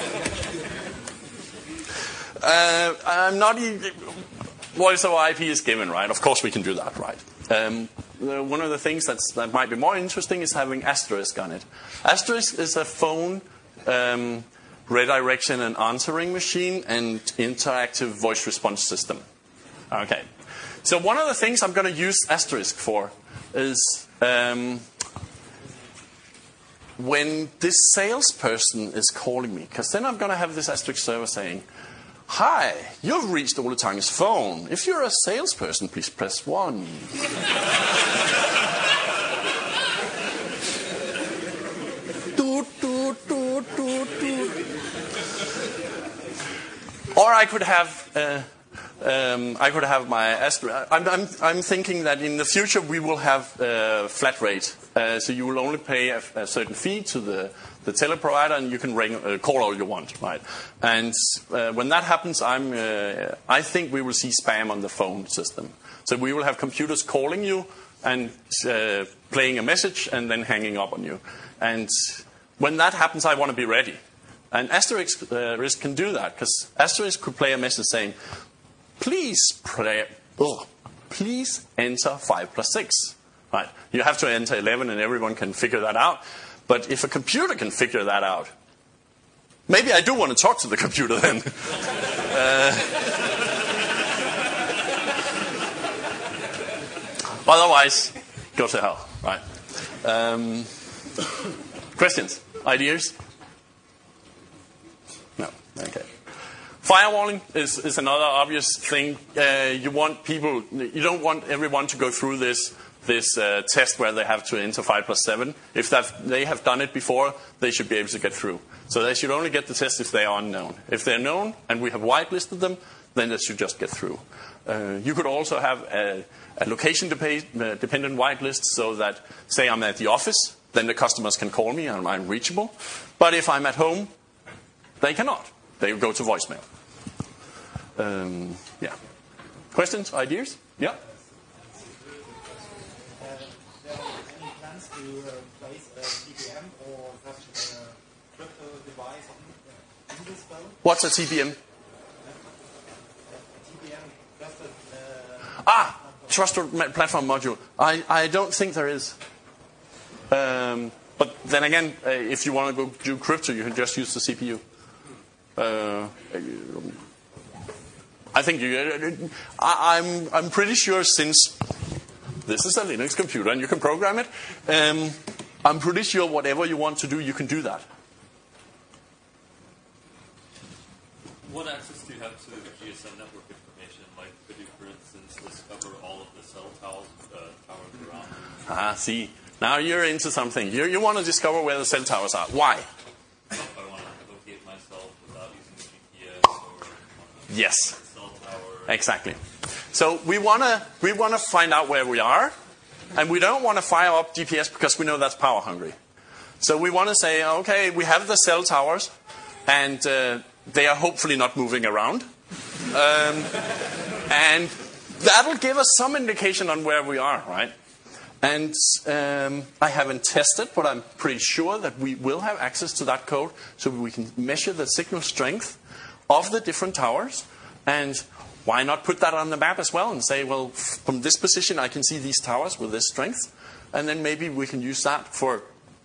I'm not voice over IP is given, right? Of course we can do that, right? One of the things that might be more interesting is having Asterisk on it. Asterisk is a phone redirection and answering machine and interactive voice response system. Okay. So one of the things I'm going to use Asterisk for is when this salesperson is calling me, because then I'm going to have this Asterisk server saying, hi, you've reached Ole Tange's phone. If you're a salesperson, please press 1. Or I could have my Asterisk. I'm thinking that in the future we will have flat rate. So you will only pay a certain fee to the teleprovider, and you can call all you want, right? And when that happens, I think we will see spam on the phone system. So we will have computers calling you and playing a message and then hanging up on you. And when that happens, I want to be ready. And Asterisk can do that, because Asterisk could play a message saying, please enter 5 plus 6. Right? You have to enter 11 and everyone can figure that out. But if a computer can figure that out, maybe I do want to talk to the computer then. Otherwise, go to hell. Right? Questions? Ideas? No. Okay. Firewalling is another obvious thing. You don't want everyone to go through this this test where they have to enter 5+7. If they have done it before, they should be able to get through. So they should only get the test if they are unknown. If they're known and we have whitelisted them, then they should just get through. You could also have a location-dependent whitelist so that, say I'm at the office, then the customers can call me and I'm reachable. But if I'm at home, they cannot. They go to voicemail. Yeah. Questions? Ideas? Yeah?
Any plans to place a TPM or such a crypto device in this phone?
What's a TPM? Trusted Platform Module. I don't think there is. But then again, if you want to go do crypto, you can just use the CPU. I think I'm pretty sure, since this is a Linux computer and you can program it, I'm pretty sure whatever you want to do, you can do that.
What access do you have to the GSM network information? Like, could you, for instance, discover all of the cell towers around?
See. Now you're into something. You want to discover where the cell towers are. Why?
If I want to locate myself without using GPS or
yes.
Cell tower.
Exactly. So we want to find out where we are, and we don't want to fire up GPS because we know that's power hungry. So we want to say, okay, we have the cell towers, and they are hopefully not moving around. And that'll give us some indication on where we are, right? And I haven't tested, but I'm pretty sure that we will have access to that code so we can measure the signal strength of the different towers. And why not put that on the map as well and say, well, from this position I can see these towers with this strength. And then maybe we can use that for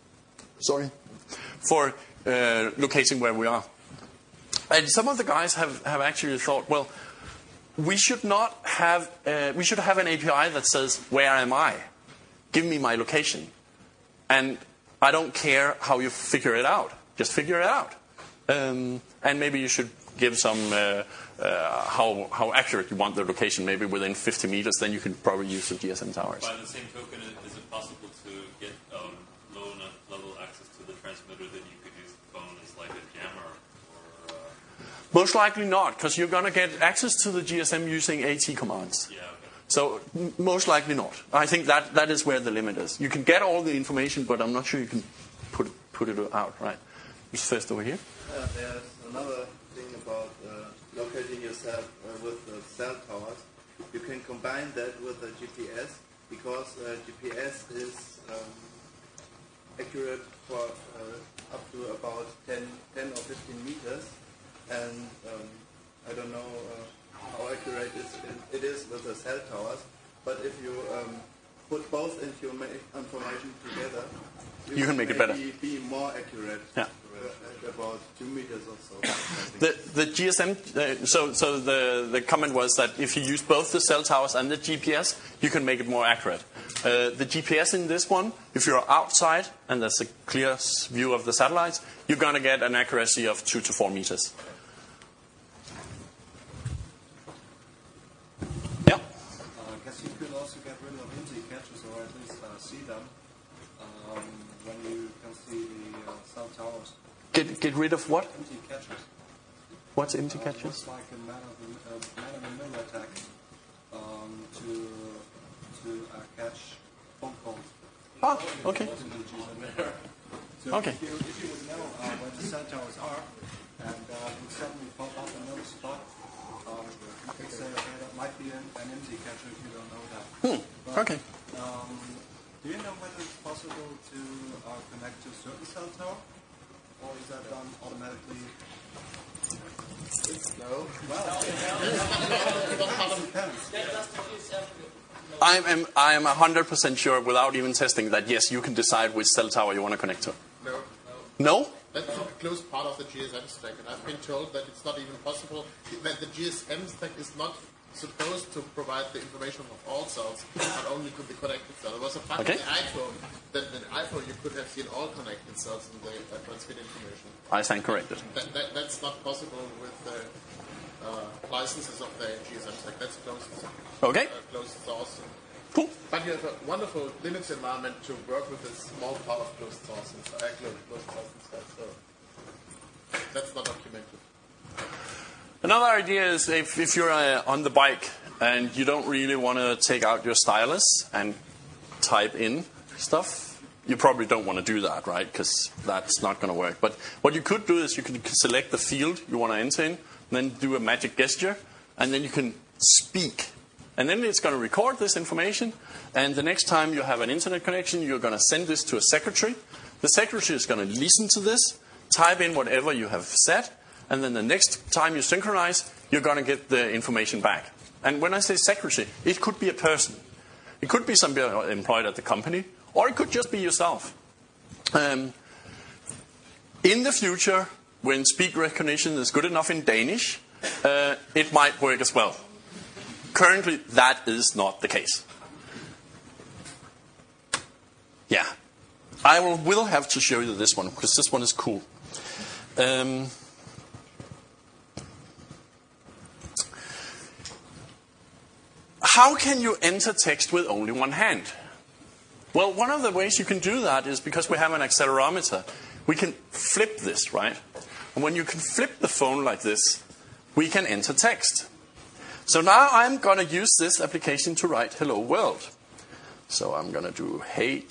locating where we are. And some of the guys have actually thought, well, we should have an API that says, where am I? Give me my location. And I don't care how you figure it out. Just figure it out. And maybe you should give some how accurate you want the location. Maybe within 50 meters, then you can probably use the GSM towers.
By the same token, is it possible to get low enough level access to the transmitter that you could use the phone as like a jammer?
Most likely not, because you're going to get access to the GSM using AT commands.
Yeah, okay.
So most likely not. I think that is where the limit is. You can get all the information, but I'm not sure you can put it out. Right. Who's first over here?
There's another thing about locating yourself with the cell towers. You can combine that with the GPS, because GPS is accurate for up to about 10 or 15 meters. And I don't know how accurate it is with the cell towers, but if you put both information together,
you can make it better.
Be more accurate.
Yeah.
At about 2 meters or so.
The GSM. So the comment was that if you use both the cell towers and the GPS, you can make it more accurate. The GPS in this one, if you're outside and there's a clear view of the satellites, you're going to get an accuracy of 2 to 4 meters. Yeah.
I guess you could also get rid of IMSI catches, or at least see them when you can see the cell towers.
Get rid of what?
IMSI catches.
What's IMSI catches?
It's like a man in the middle attack to catch phone calls.
Ah, okay.
So
okay.
If you would know where the cell towers are, and would suddenly pop up another spot, you could say, okay, that might be an IMSI catcher if you don't know that. But,
okay.
Do you know whether it's possible to connect to a certain cell tower? Or is that done automatically?
No.
I am 100% sure, without even testing, that yes, you can decide which cell tower you want to connect to.
No.
No?
That's a closed part of the GSM stack, and I've been told that it's not even possible, that the GSM stack is not supposed to provide the information of all cells, but only to the connected cell. There was a fact in the iPhone that in the iPhone you could have seen all connected cells and they transmit information.
I stand corrected.
That's not possible with the licenses of the GSM stack. That's closed.
Okay.
Closed source.
Cool.
But you have a wonderful Linux environment to work with a small part of closed source and closed source and stuff. So that's not documented.
Another idea is if you're on the bike and you don't really want to take out your stylus and type in stuff, you probably don't want to do that, right? Because that's not going to work. But what you could do is you can select the field you want to enter in, then do a magic gesture, and then you can speak. And then it's going to record this information, and the next time you have an internet connection, you're going to send this to a secretary. The secretary is going to listen to this, type in whatever you have said, and then the next time you synchronize, you're going to get the information back. And when I say secretary, it could be a person. It could be somebody employed at the company, or it could just be yourself. In the future, when speak recognition is good enough in Danish, it might work as well. Currently, that is not the case. Yeah. I will have to show you this one, because this one is cool. How can you enter text with only one hand? Well, one of the ways you can do that is because we have an accelerometer. We can flip this, right? And when you can flip the phone like this, we can enter text. So now I'm going to use this application to write hello world. So I'm going to do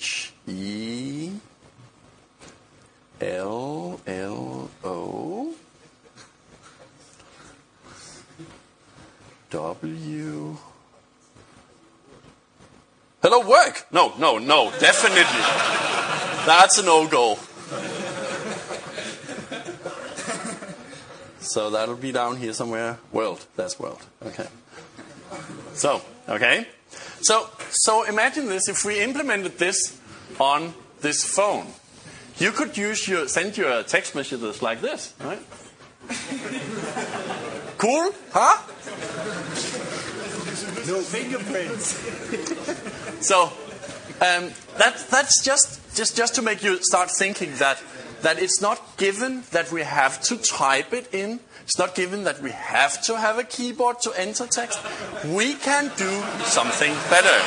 HELLOW. Hello work! No, definitely. That's a no-go. So that'll be down here somewhere. World, that's world. Okay. So imagine this, if we implemented this on this phone. You could send your text messages like this, right? Cool? Huh?
No fingerprints.
So that's just to make you start thinking that it's not given that we have to type it in. It's not given that we have to have a keyboard to enter text. We can do something better.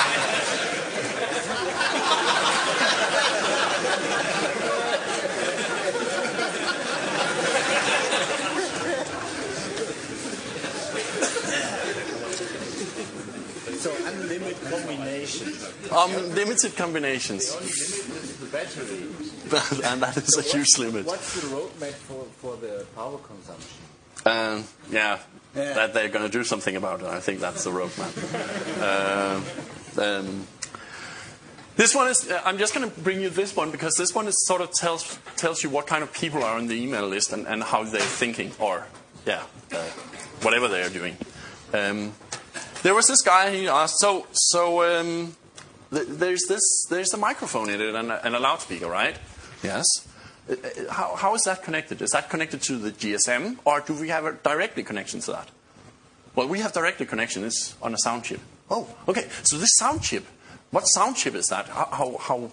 So unlimited combinations.
Unlimited combinations.
The battery.
And that is a huge limit.
What's the roadmap for the power consumption?
That they're going to do something about it. I think that's the roadmap. This one is. I'm just going to bring you this one because this one is sort of tells you what kind of people are on the email list and how they're thinking or whatever they are doing. There was this guy. He asked. There's a microphone in it and a loudspeaker, right? Yes. How is that connected? Is that connected to the GSM, or do we have a directly connection to that? Well, we have directly connection. It's on a sound chip. Oh, okay. So this sound chip, what sound chip is that? How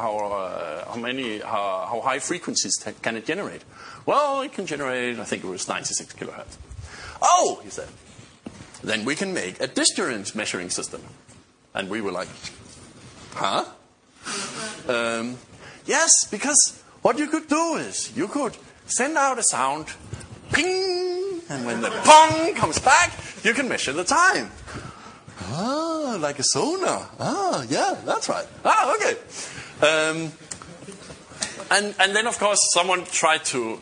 high frequencies can it generate? Well, it can generate, I think it was 96 kilohertz. Oh, he said. Then we can make a distance measuring system. And we were like, huh? Yes, because what you could do is you could send out a sound, ping, and when the pong comes back, you can measure the time. Ah, like a sonar. Ah, yeah, that's right. Ah, okay. And then of course someone tried to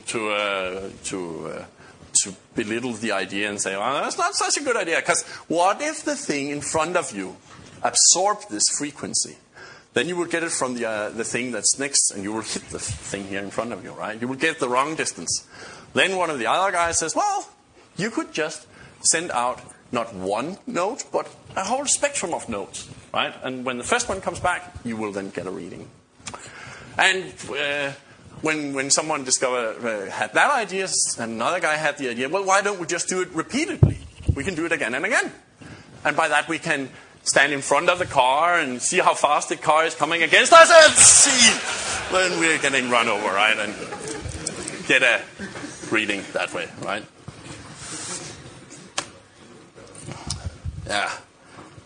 belittle the idea and say, well, that's not such a good idea. Because what if the thing in front of you absorbed this frequency? Then you would get it from the thing that's next, and you will hit the thing here in front of you, right? You will get the wrong distance. Then one of the other guys says, well, you could just send out not one note, but a whole spectrum of notes, right? And when the first one comes back, you will then get a reading. And when someone had that idea, another guy had the idea, well, why don't we just do it repeatedly? We can do it again and again. And by that we can stand in front of the car and see how fast the car is coming against us and see when we're getting run over, right? And get a reading that way, right? Yeah.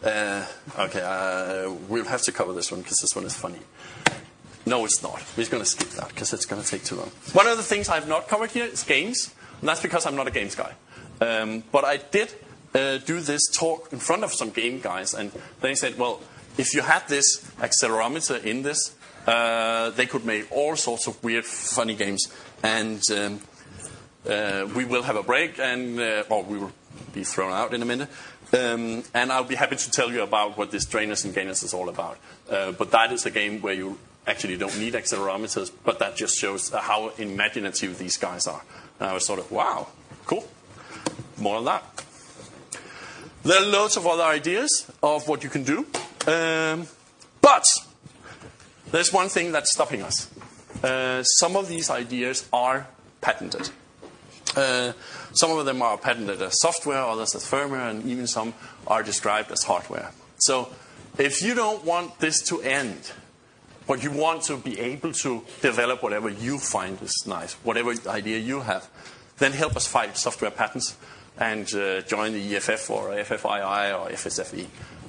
Okay, we'll have to cover this one because this one is funny. No, it's not. We're going to skip that because it's going to take too long. One of the things I've not covered here is games, and that's because I'm not a games guy. But I did do this talk in front of some game guys, and they said, well, if you had this accelerometer in this, they could make all sorts of weird, funny games. And we will have a break, and or we will be thrown out in a minute. And I'll be happy to tell you about what this Drainers and Gainers is all about. But that is a game where you actually don't need accelerometers, but that just shows how imaginative these guys are. And I was sort of, wow, cool. More of that. There are loads of other ideas of what you can do. But there's one thing that's stopping us. Some of these ideas are patented. Some of them are patented as software, others as firmware, and even some are described as hardware. So if you don't want this to end, but you want to be able to develop whatever you find is nice, whatever idea you have, then help us fight software patents and join the EFF or FFII or FSFE.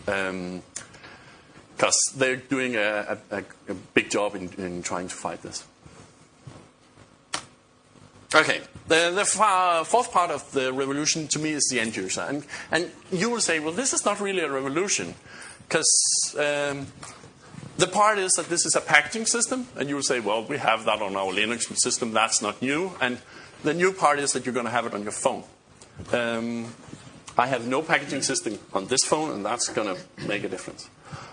Because they're doing a big job in trying to fight this. Okay, the fourth part of the revolution to me is the end user. And you will say, well, this is not really a revolution. Because the part is that this is a packaging system. And you will say, well, we have that on our Linux system. That's not new. And the new part is that you're going to have it on your phone. I have no packaging system on this phone, and that's going to make a difference.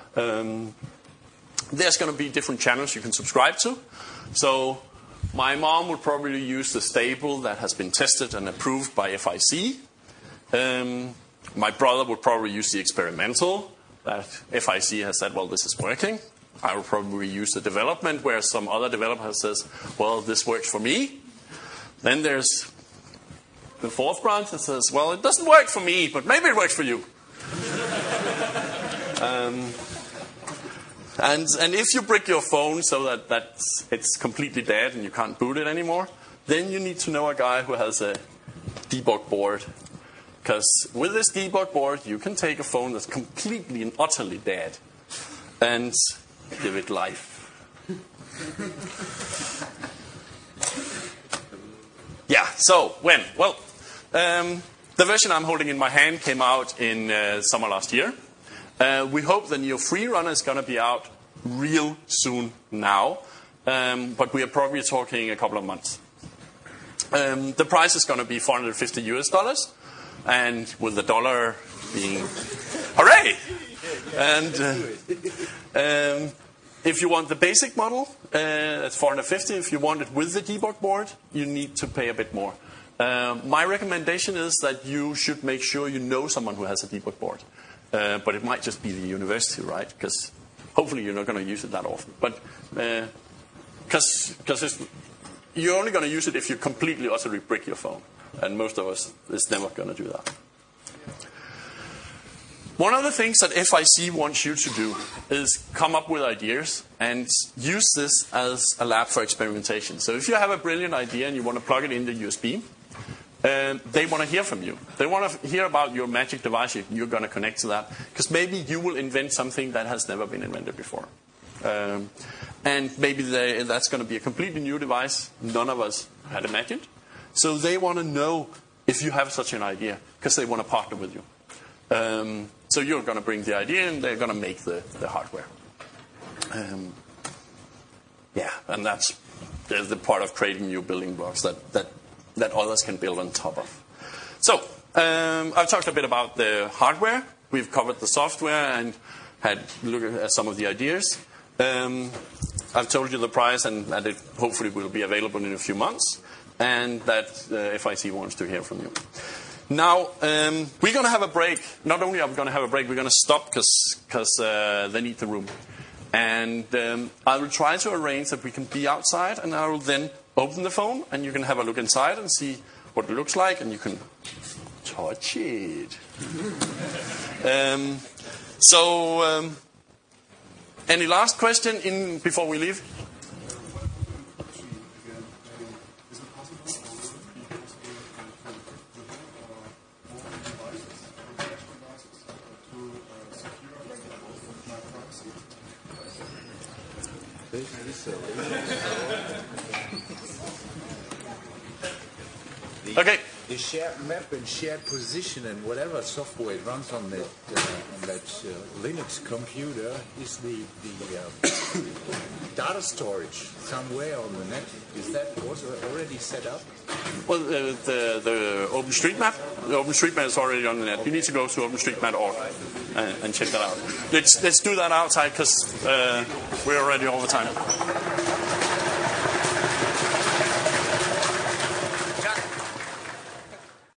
There's going to be different channels you can subscribe to. So my mom would probably use the stable that has been tested and approved by FIC. My brother would probably use the experimental that FIC has said, well, this is working. I will probably use the development where some other developer says, well, this works for me. Then there's the fourth branch that says, well, it doesn't work for me, but maybe it works for you. And if you brick your phone so that it's completely dead and you can't boot it anymore, then you need to know a guy who has a debug board. Because with this debug board, you can take a phone that's completely and utterly dead and give it life. Yeah, so when? Well, the version I'm holding in my hand came out in summer last year. We hope the Neo Free Runner is going to be out real soon now, but we are probably talking a couple of months. The price is going to be $450 US, and with the dollar being, hooray! And if you want the basic model, it's $450. If you want it with the debug board, you need to pay a bit more. My recommendation is that you should make sure you know someone who has a debug board. But it might just be the university, right? Because hopefully you're not going to use it that often. But because you're only going to use it if you completely, utterly brick your phone. And most of us is never going to do that. One of the things that FIC wants you to do is come up with ideas and use this as a lab for experimentation. So if you have a brilliant idea and you want to plug it into USB, they want to hear from you. They want to hear about your magic device you're going to connect to that. Because maybe you will invent something that has never been invented before. And maybe that's going to be a completely new device none of us had imagined. So they want to know if you have such an idea, because they want to partner with you. So you're going to bring the idea, and they're going to make the hardware. Yeah, and that's the part of creating new building blocks that others can build on top of. So I've talked a bit about the hardware. We've covered the software and had looked at some of the ideas. I've told you the price and that it hopefully will be available in a few months, and that FIC wants to hear from you. Now, we're going to have a break. Not only are we going to have a break, we're going to stop because they need the room. And I will try to arrange that we can be outside, and I will then open the phone, and you can have a look inside and see what it looks like, and you can touch it. Any last question before we leave?
To secure
Okay.
The shared map and shared position and whatever software it runs on that Linux computer is the data storage somewhere on the net. Is that also already set up?
Well, the OpenStreetMap is already on the net. You need to go to OpenStreetMap.org and check that out. Let's do that outside because we're already over time.